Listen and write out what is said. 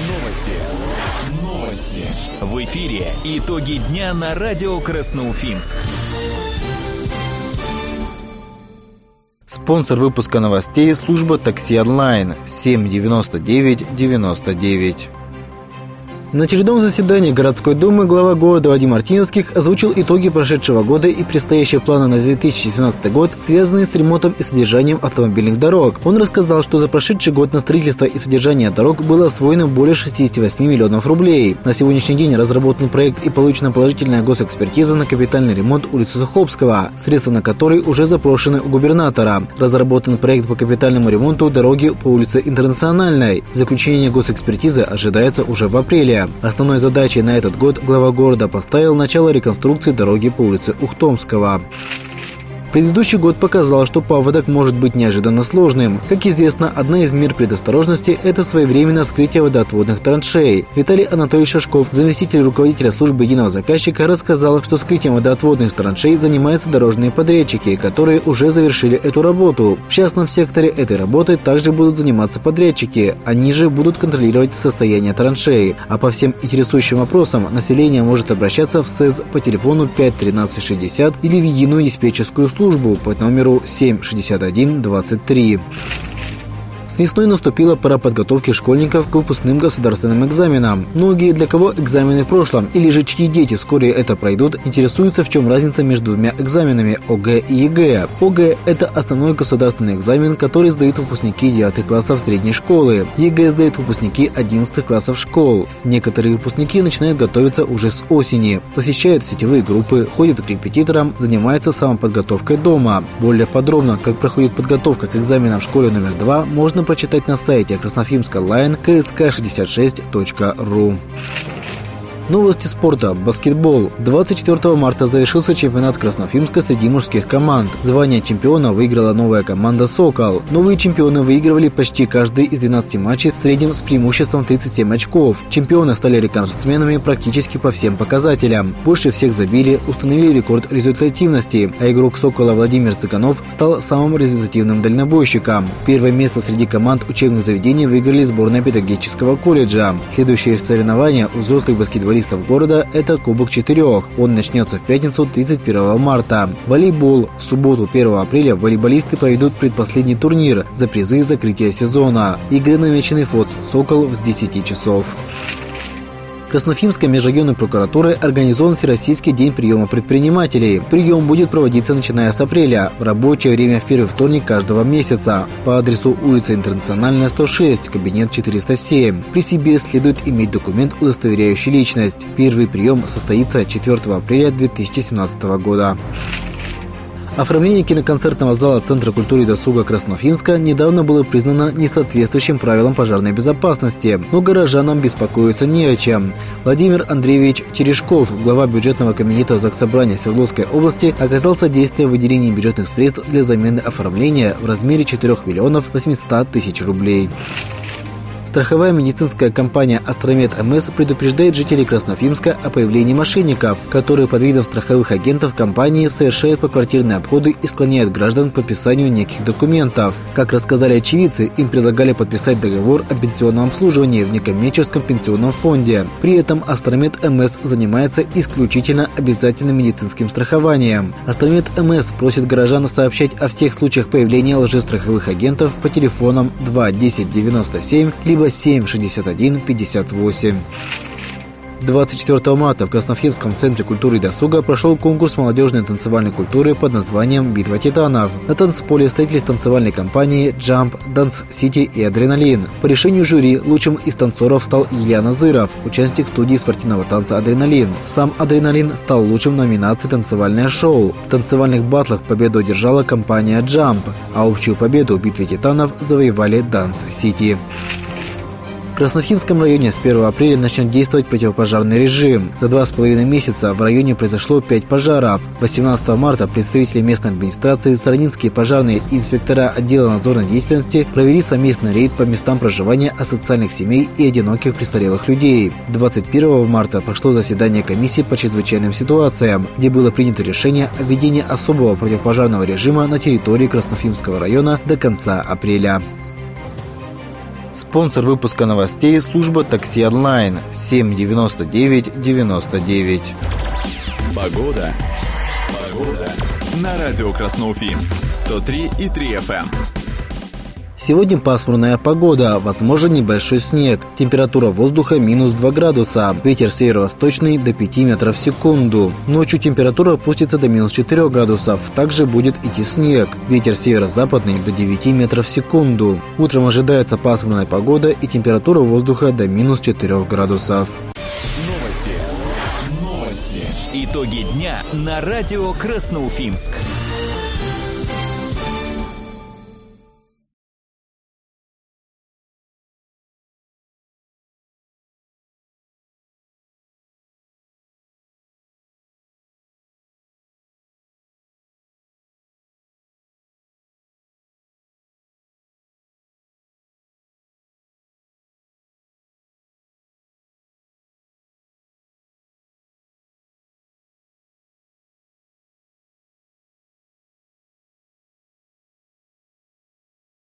Новости. В эфире итоги дня на радио Красноуфимск. Спонсор выпуска новостей – служба такси онлайн 79999. На очередном заседании городской думы глава города Вадим Артемьевских озвучил итоги прошедшего года и предстоящие планы на 2017 год, связанные с ремонтом и содержанием автомобильных дорог. Он рассказал, что за прошедший год на строительство и содержание дорог было освоено более 68 миллионов рублей. На сегодняшний день разработан проект и получена положительная госэкспертиза на капитальный ремонт улицы Суховского, средства на который уже запрошены у губернатора. Разработан проект по капитальному ремонту дороги по улице Интернациональной. Заключение госэкспертизы ожидается уже в апреле. Основной задачей на этот год глава города поставил начало реконструкции дороги по улице Ухтомского. Предыдущий год показал, что паводок может быть неожиданно сложным. Как известно, одна из мер предосторожности – это своевременное вскрытие водоотводных траншей. Виталий Анатольевич Шашков, заместитель руководителя службы единого заказчика, рассказал, что вскрытием водоотводных траншей занимаются дорожные подрядчики, которые уже завершили эту работу. В частном секторе этой работой также будут заниматься подрядчики. Они же будут контролировать состояние траншей. А по всем интересующим вопросам население может обращаться в СЭЗ по телефону 5 13 60 или в единую диспетчерскую службу по номеру 76123. С весной наступила пора подготовки школьников к выпускным государственным экзаменам. Многие, для кого экзамены в прошлом, или же чьи дети вскоре это пройдут, интересуются, в чем разница между двумя экзаменами – ОГЭ и ЕГЭ. ОГЭ – это основной государственный экзамен, который сдают выпускники 9 классов средней школы. ЕГЭ сдают выпускники 11 классов школ. Некоторые выпускники начинают готовиться уже с осени, посещают сетевые группы, ходят к репетиторам, занимаются самоподготовкой дома. Более подробно, как проходит подготовка к экзаменам в школе номер 2, можно прочитать на сайте Красноуфимск онлайн ksk66.ru. Новости спорта. Баскетбол. 24 марта завершился чемпионат Красноуфимска среди мужских команд. Звание чемпиона выиграла новая команда «Сокол». Новые чемпионы выигрывали почти каждый из 12 матчей в среднем с преимуществом 37 очков. Чемпионы стали рекордсменами практически по всем показателям. Больше всех забили, установили рекорд результативности, а игрок «Сокола» Владимир Цыганов стал самым результативным дальнобойщиком. Первое место среди команд учебных заведений выиграли сборная педагогического колледжа. Следующие соревнования у взрослых баскетболистов города – это Кубок Четырех. Он начнется в пятницу 31 марта. Волейбол. В субботу 1 апреля волейболисты проведут предпоследний турнир за призы закрытия сезона. Игры намечены в ФОЦ «Сокол» с 10 часов. Красноуфимской межрайонной прокуратурой организован Всероссийский день приема предпринимателей. Прием будет проводиться начиная с апреля, в рабочее время в первый вторник каждого месяца, по адресу улица Интернациональная, 106, кабинет 407. При себе следует иметь документ, удостоверяющий личность. Первый прием состоится 4 апреля 2017 года. Оформление киноконцертного зала Центра культуры и досуга Красноуфимска недавно было признано несоответствующим правилам пожарной безопасности, но горожанам беспокоиться не о чем. Владимир Андреевич Терешков, глава бюджетного комитета Заксобрания Свердловской области, оказал содействие в выделении бюджетных средств для замены оформления в размере 4 миллионов 800 тысяч рублей. Страховая медицинская компания «Астромед МС» предупреждает жителей Красноуфимска о появлении мошенников, которые под видом страховых агентов компании совершают поквартирные обходы и склоняют граждан к подписанию неких документов. Как рассказали очевидцы, им предлагали подписать договор о пенсионном обслуживании в некоммерческом пенсионном фонде. При этом «Астромед МС» занимается исключительно обязательным медицинским страхованием. «Астромед МС» просит горожан сообщать о всех случаях появления лжестраховых агентов по телефонам 2 10 97 либо 7 61 58. 24 марта в Красноуфимском центре культуры и досуга прошел конкурс молодежной танцевальной культуры под названием «Битва титанов». На танцполе встретились танцевальные компании «Jump», «Dance City» и «Адреналин». По решению жюри лучшим из танцоров стал Илья Назыров, участник студии спортивного танца «Адреналин». Сам «Адреналин» стал лучшим в номинации «Танцевальное шоу». В танцевальных баттлах победу одержала компания «Jump», а общую победу в «Битве титанов» завоевали «Dance City». В Красноуфимском районе с 1 апреля начнет действовать противопожарный режим. За 2,5 месяца в районе произошло 5 пожаров. 18 марта представители местной администрации, саранинские пожарные и инспектора отдела надзорной деятельности провели совместный рейд по местам проживания асоциальных семей и одиноких престарелых людей. 21 марта прошло заседание комиссии по чрезвычайным ситуациям, где было принято решение о введении особого противопожарного режима на территории Красноуфимского района до конца апреля. Спонсор выпуска новостей – служба такси онлайн 79999. Погода. На радио Красноуфимск 103,3 FM. Сегодня пасмурная погода, возможен небольшой снег. Температура воздуха минус 2 градуса. Ветер северо-восточный до 5 метров в секунду. Ночью температура опустится до минус 4 градусов. Также будет идти снег. Ветер северо-западный до 9 метров в секунду. Утром ожидается пасмурная погода и температура воздуха до минус 4 градусов. Новости. Итоги дня на радио Красноуфимск.